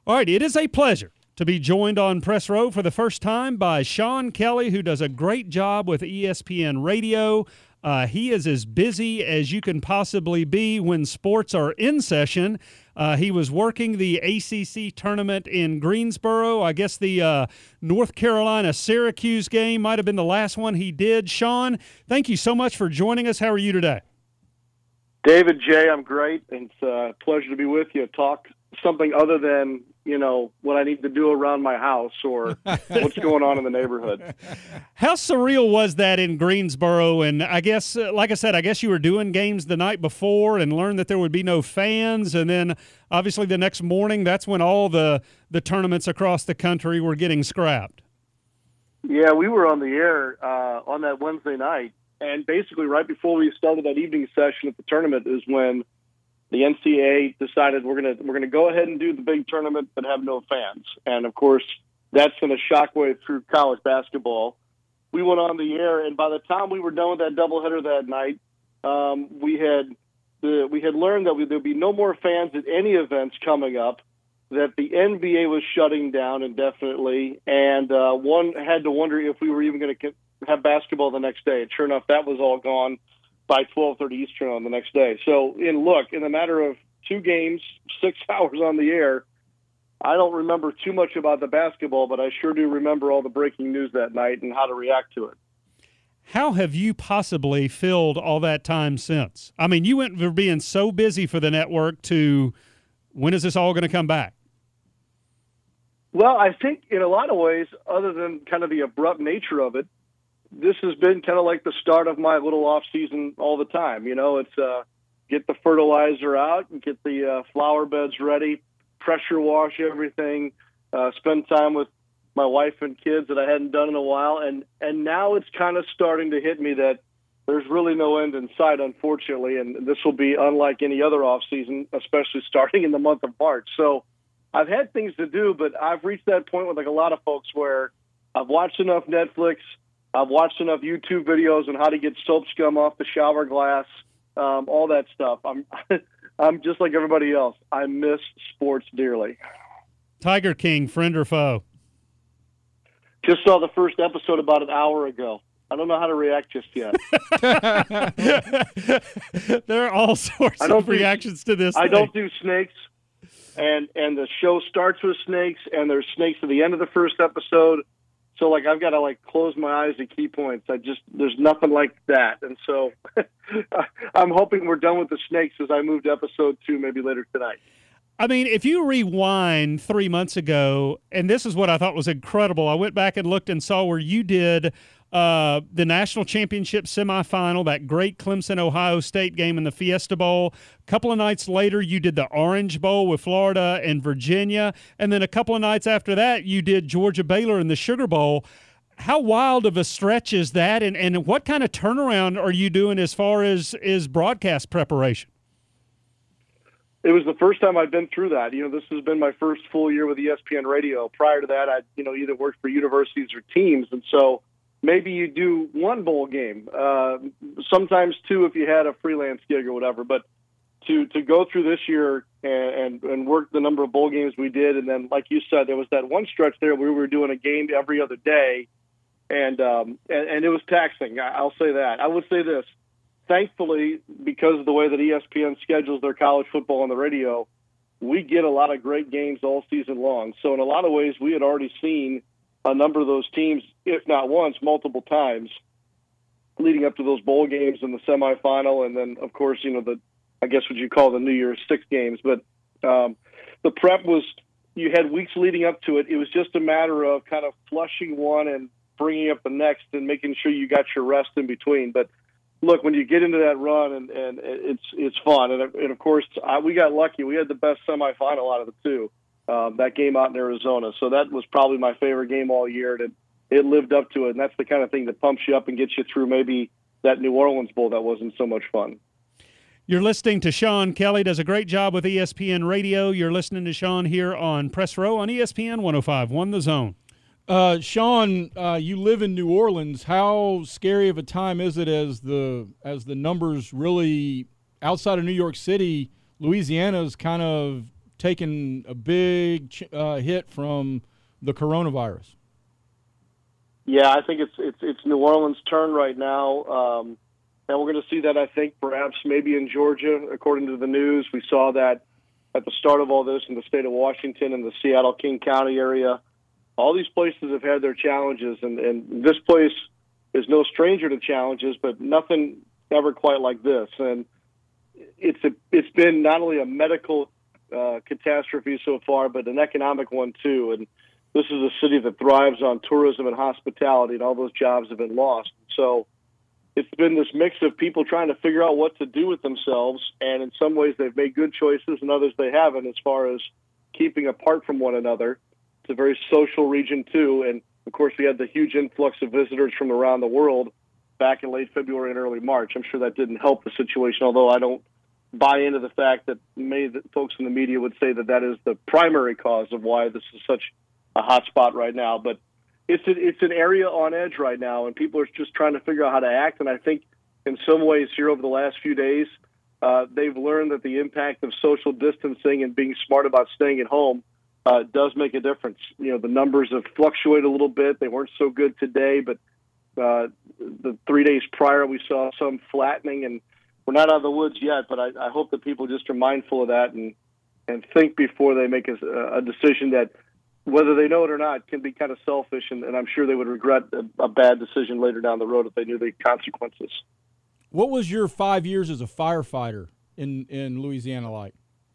All right, it is a pleasure to be joined on Press Row for the first time by Sean Kelly, who does a great job with ESPN Radio. He is as busy as you can possibly be when sports are in session. He was working the ACC tournament in Greensboro. I guess the North Carolina-Syracuse game might have been the last one he did. Sean, thank you so much for joining us. How are you today? David, Jay, I'm great. It's a pleasure to be with you. Talk something other than, what I need to do around my house or what's going on in the neighborhood. How surreal was that in Greensboro? And I guess, like I said, I guess you were doing games the night before and learned that there would be no fans. And then obviously the next morning, that's when all the tournaments across the country were getting scrapped. Yeah, we were on the air on that Wednesday night. And basically right before we started that evening session at the tournament is when the NCAA decided we're gonna go ahead and do the big tournament but have no fans. And, of course, that's going to shockwave through college basketball. We went on the air, and by the time we were done with that doubleheader that night, we had learned that there'd be no more fans at any events coming up, that the NBA was shutting down indefinitely, and one had to wonder if we were even going to have basketball the next day. And sure enough, that was all gone by 12:30 Eastern on the next day. So, in the matter of 2 games, 6 hours on the air, I don't remember too much about the basketball, but I sure do remember all the breaking news that night and how to react to it. How have you possibly filled all that time since? I mean, you went from being so busy for the network to when is this all going to come back? Well, I think in a lot of ways, other than kind of the abrupt nature of it, this has been kind of like the start of my little off season all the time. It's get the fertilizer out and get the flower beds ready, pressure wash everything, spend time with my wife and kids that I hadn't done in a while. And now it's kind of starting to hit me that there's really no end in sight, unfortunately. And this will be unlike any other off season, especially starting in the month of March. So I've had things to do, but I've reached that point with like a lot of folks where I've watched enough Netflix, I've watched enough YouTube videos on how to get soap scum off the shower glass, all that stuff. I'm just like everybody else. I miss sports dearly. Tiger King, friend or foe? Just saw the first episode about an hour ago. I don't know how to react just yet. There are all sorts of reactions to this. I don't do snakes, and the show starts with snakes, and there's snakes at the end of the first episode. So, I've got to, close my eyes at key points. There's nothing like that. And so I'm hoping we're done with the snakes as I move to episode 2 maybe later tonight. I mean, if you rewind 3 months ago, and this is what I thought was incredible, I went back and looked and saw where you did the national championship semifinal, that great Clemson-Ohio State game in the Fiesta Bowl. A couple of nights later, you did the Orange Bowl with Florida and Virginia. And then a couple of nights after that, you did Georgia-Baylor in the Sugar Bowl. How wild of a stretch is that? And what kind of turnaround are you doing as far as broadcast preparation? It was the first time I'd been through that. This has been my first full year with ESPN Radio. Prior to that, I'd either worked for universities or teams. And so maybe you do 1 bowl game, sometimes 2 if you had a freelance gig or whatever. But to go through this year and work the number of bowl games we did, and then, like you said, there was that one stretch there where we were doing a game every other day, and it was taxing. I'll say that. I would say this. Thankfully, because of the way that ESPN schedules their college football on the radio, we get a lot of great games all season long. So in a lot of ways, we had already seen a number of those teams, if not once, multiple times, leading up to those bowl games in the semifinal, and then, of course, I guess what you call the New Year's 6 games. But the prep was, you had weeks leading up to it. It was just a matter of kind of flushing one and bringing up the next and making sure you got your rest in between. But look, when you get into that run, and it's fun. And of course, we got lucky. We had the best semifinal out of the 2, that game out in Arizona. So that was probably my favorite game all year. And it lived up to it. And that's the kind of thing that pumps you up and gets you through maybe that New Orleans Bowl that wasn't so much fun. You're listening to Sean Kelly. Does a great job with ESPN Radio. You're listening to Sean here on Press Row on ESPN 105.1 The Zone. Sean, you live in New Orleans. How scary of a time is it as the numbers really outside of New York City? Louisiana's kind of taken a big hit from the coronavirus. Yeah, I think it's New Orleans' turn right now, and we're going to see that, I think, perhaps maybe in Georgia, according to the news. We saw that at the start of all this in the state of Washington and the Seattle, King County area. All these places have had their challenges, and this place is no stranger to challenges, but nothing ever quite like this. And it's been not only a medical catastrophe so far, but an economic one too. And this is a city that thrives on tourism and hospitality, and all those jobs have been lost. So it's been this mix of people trying to figure out what to do with themselves, and in some ways they've made good choices, and others they haven't, as far as keeping apart from one another. It's a very social region too, and of course we had the huge influx of visitors from around the world back in late February and early March. I'm sure that didn't help the situation, although I don't buy into the fact that many of the folks in the media would say that is the primary cause of why this is such a hot spot right now. But it's an area on edge right now, and people are just trying to figure out how to act. And I think in some ways here over the last few days, they've learned that the impact of social distancing and being smart about staying at home does make a difference. You know, the numbers have fluctuated a little bit. They weren't so good today, but the 3 days prior we saw some flattening, and we're not out of the woods yet. But I hope that people just are mindful of that and think before they make a decision that, whether they know it or not, can be kind of selfish, and I'm sure they would regret a bad decision later down the road if they knew the consequences. What was your 5 years as a firefighter in Louisiana like?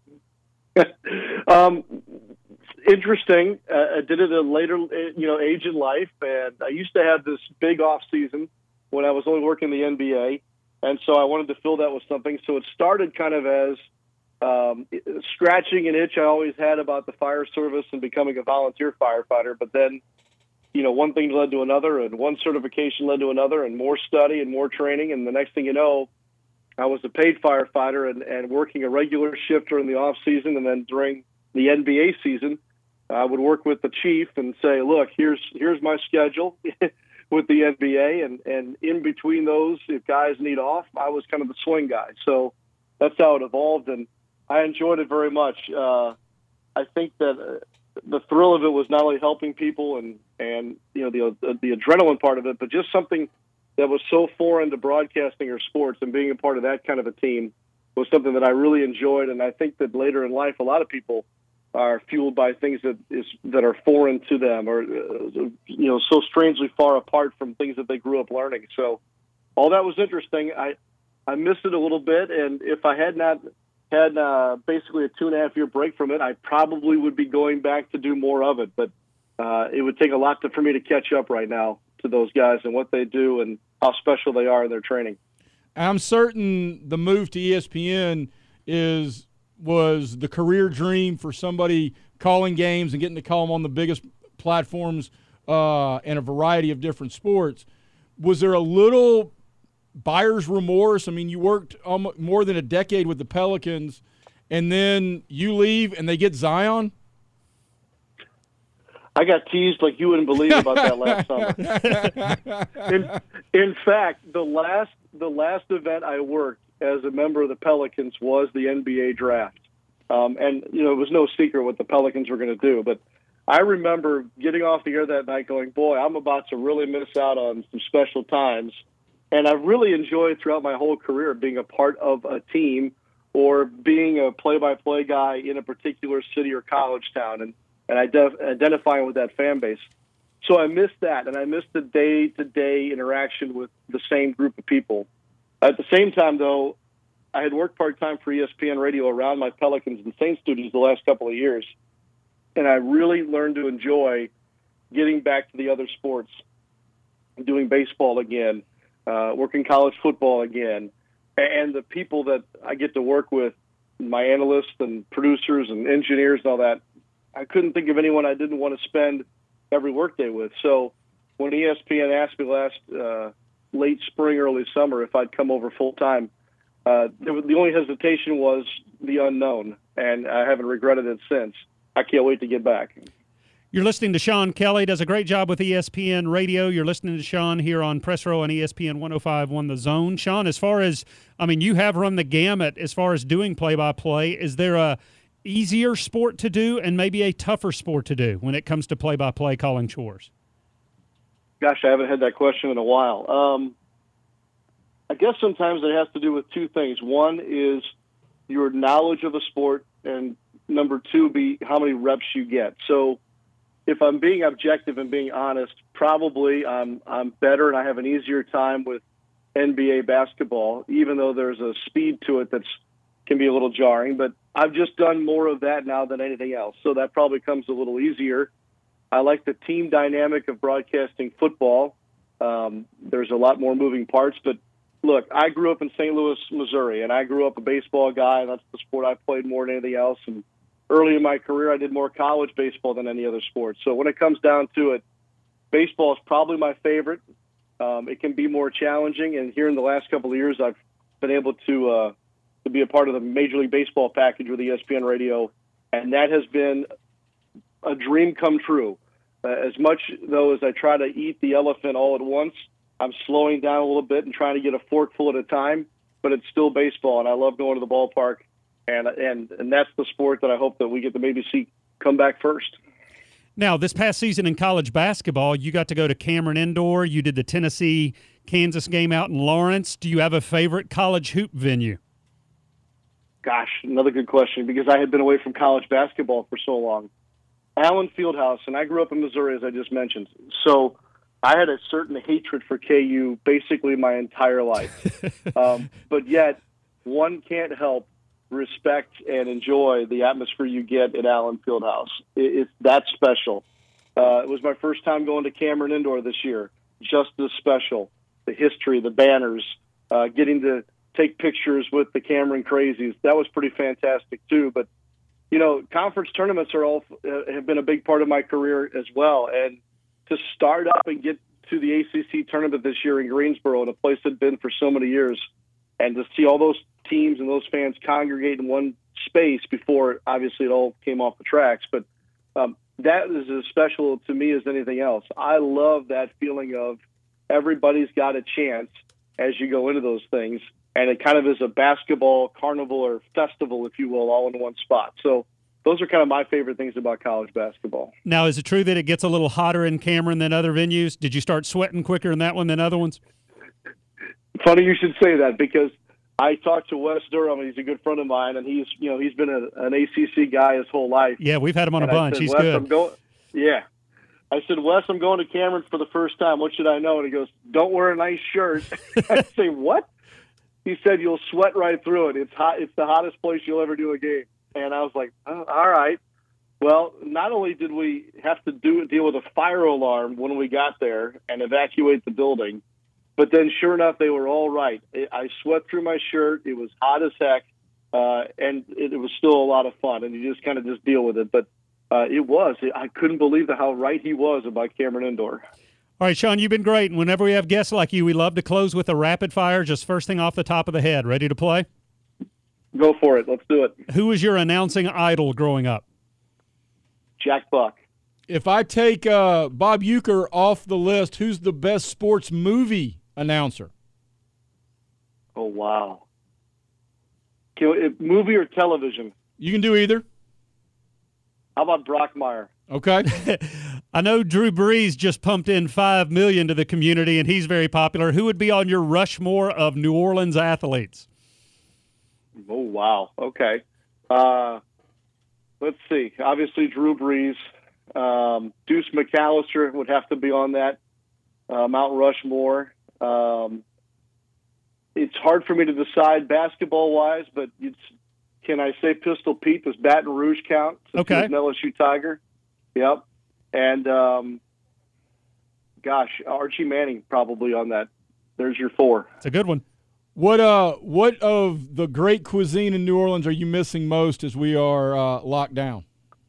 Interesting. I did it at a later, age in life, and I used to have this big off season when I was only working in the NBA, and so I wanted to fill that with something. So it started kind of as scratching an itch I always had about the fire service and becoming a volunteer firefighter. But then, one thing led to another, and one certification led to another, and more study and more training. And the next thing you know, I was a paid firefighter and working a regular shift during the off season. And then during the NBA season, I would work with the chief and say, look, here's my schedule with the NBA. And in between those, if guys need off, I was kind of the swing guy. So that's how it evolved. And I enjoyed it very much. I think that the thrill of it was not only helping people and the adrenaline part of it, but just something that was so foreign to broadcasting or sports, and being a part of that kind of a team was something that I really enjoyed. And I think that later in life, a lot of people are fueled by things that are foreign to them, or so strangely far apart from things that they grew up learning. So all that was interesting. I missed it a little bit, and if I had not had basically a 2.5 year break from it, I probably would be going back to do more of it. But it would take a lot for me to catch up right now to those guys and what they do and how special they are in their training. I'm certain the move to ESPN was the career dream for somebody calling games and getting to call them on the biggest platforms in a variety of different sports. Was there a little buyer's remorse? I mean, you worked more than a decade with the Pelicans, and then you leave and they get Zion? I got teased like you wouldn't believe about that last summer. In fact, the last event I worked as a member of the Pelicans was the NBA draft. And, it was no secret what the Pelicans were going to do. But I remember getting off the air that night going, boy, I'm about to really miss out on some special times. And I've really enjoyed throughout my whole career being a part of a team or being a play-by-play guy in a particular city or college town and identifying with that fan base. So I missed that, and I missed the day-to-day interaction with the same group of people. At the same time, though, I had worked part-time for ESPN Radio around my Pelicans and Saints studios the last couple of years, and I really learned to enjoy getting back to the other sports, doing baseball again, working college football again, and the people that I get to work with, my analysts and producers and engineers and all that. I couldn't think of anyone I didn't want to spend every workday with. So when ESPN asked me last late spring, early summer if I'd come over full time, the only hesitation was the unknown, and I haven't regretted it since. I can't wait to get back. You're listening to Sean Kelly. Does a great job with ESPN Radio. You're listening to Sean here on Press Row on ESPN 105.1 The Zone. Sean, as far as, you have run the gamut as far as doing play-by-play. Is there easier sport to do and maybe a tougher sport to do when it comes to play-by-play calling chores? Gosh, I haven't had that question in a while. I guess sometimes it has to do with two things. One is your knowledge of the sport, and number two be how many reps you get. So if I'm being objective and being honest, probably I'm better and I have an easier time with NBA basketball, even though there's a speed to it that's can be a little jarring. But I've just done more of that now than anything else, so that probably comes a little easier. I like the team dynamic of broadcasting football. There's a lot more moving parts, but look, I grew up in St. Louis, Missouri, and I grew up a baseball guy, and that's the sport I played more than anything else. And early in my career, I did more college baseball than any other sport. So when it comes down to it, baseball is probably my favorite. It can be more challenging, and here in the last couple of years, I've been able to be a part of the Major League Baseball package with ESPN Radio, and that has been a dream come true. As much, though, as I try to eat the elephant all at once, I'm slowing down a little bit and trying to get a forkful at a time, but it's still baseball, and I love going to the ballpark, and that's the sport that I hope that we get to maybe see come back first. Now, this past season in college basketball, you got to go to Cameron Indoor. You did the Tennessee-Kansas game out in Lawrence. Do you have a favorite college hoop venue? Gosh, another good question, because I had been away from college basketball for so long. Allen Fieldhouse, and I grew up in Missouri, as I just mentioned. So I had a certain hatred for KU basically my entire life. But yet, one can't help respect and enjoy the atmosphere you get at Allen Fieldhouse. It's that special. It was my first time going to Cameron Indoor this year. Just as special. The history, the banners, getting to take pictures with the Cameron Crazies. That was pretty fantastic, too. But, you know, conference tournaments have been a big part of my career as well. And to start up and get to the ACC tournament this year in Greensboro, in a place that had been for so many years, and to see all those teams and those fans congregate in one space before, obviously, it all came off the tracks. But that is as special to me as anything else. I love that feeling of everybody's got a chance as you go into those things, and it kind of is a basketball carnival or festival, if you will, all in one spot. So those are kind of my favorite things about college basketball. Now, is it true that it gets a little hotter in Cameron than other venues? Did you start sweating quicker in that one than other ones? Funny you should say that, because I talked to Wes Durham, and he's a good friend of mine, and he's been an ACC guy his whole life. Yeah, we've had him on a bunch. He's good. I said, Wes, I'm going to Cameron for the first time. What should I know? And he goes, don't wear a nice shirt. I say, what? He said, you'll sweat right through it. It's hot. It's the hottest place you'll ever do a game. And I was like, oh, all right. Well, not only did we have to deal with a fire alarm when we got there and evacuate the building, but then sure enough, they were all right. I sweat through my shirt. It was hot as heck, and it was still a lot of fun. And you just kind of deal with it. But I couldn't believe how right he was about Cameron Indoor. All right, Sean, you've been great. And whenever we have guests like you, we love to close with a rapid fire, just first thing off the top of the head. Ready to play? Go for it. Let's do it. Who was your announcing idol growing up? Jack Buck. If I take Bob Uecker off the list, who's the best sports movie announcer? Oh, wow. Movie or television? You can do either. How about Brockmeyer? Okay. I know Drew Brees just pumped in $5 million to the community, and he's very popular. Who would be on your Rushmore of New Orleans athletes? Oh, wow. Okay. Let's see. Obviously, Drew Brees. Deuce McAllister would have to be on that Mount Rushmore. It's hard for me to decide basketball-wise, but can I say Pistol Pete? Does Baton Rouge count? Okay. He's an LSU Tiger. Yep. And, Archie Manning probably on that. There's your four. It's a good one. What of the great cuisine in New Orleans are you missing most as we are locked down?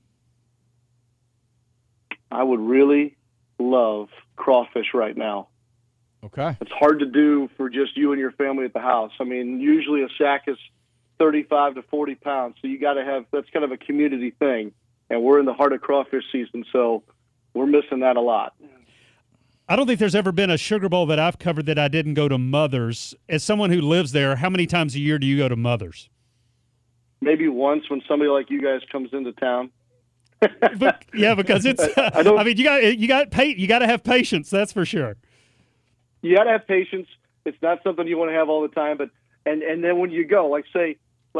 I would really love crawfish right now. Okay. It's hard to do for just you and your family at the house. I mean, usually a sack is 35 to 40 pounds, so you got to have – that's kind of a community thing. And we're in the heart of crawfish season, so we're missing that a lot. I don't think there's ever been a Sugar Bowl that I've covered that I didn't go to Mother's. As someone who lives there, how many times a year do you go to Mother's? maybe once when somebody like you guys comes into town. But, yeah, because it's. I mean, you got to have patience. That's for sure. You got to have patience. It's not something you want to have all the time. But and then when you go, like say,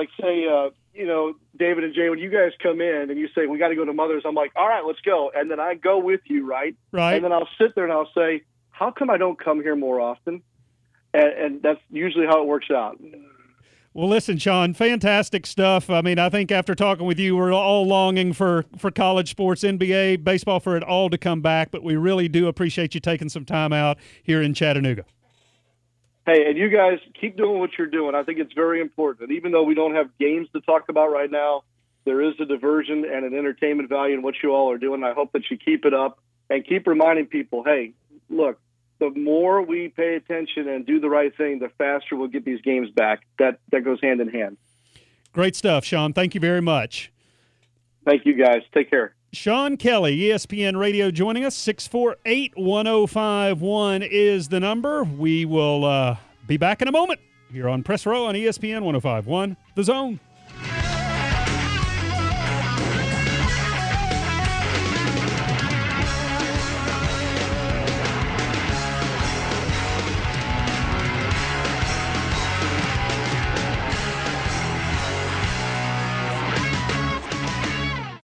David and Jay, when you guys come in and you say we got to go to Mother's, I'm like, all right, let's go. And then I go with you, right? Right. And then I'll sit there and I'll say, how come I don't come here more often? And that's usually how it works out. Well, listen, Sean, fantastic stuff. I mean, I think after talking with you, we're all longing for college sports, NBA, baseball, for it all to come back. But we really do appreciate you taking some time out here in Chattanooga. Hey, and you guys keep doing what you're doing. I think it's very important. And even though we don't have games to talk about right now, there is a diversion and an entertainment value in what you all are doing. I hope that you keep it up and keep reminding people, hey, look, the more we pay attention and do the right thing, the faster we'll get these games back. That goes hand in hand. Great stuff, Sean. Thank you very much. Thank you, guys. Take care. Sean Kelly, ESPN Radio, joining us. 648-1051 is the number. We will be back in a moment here on Press Row on ESPN 1051, The Zone.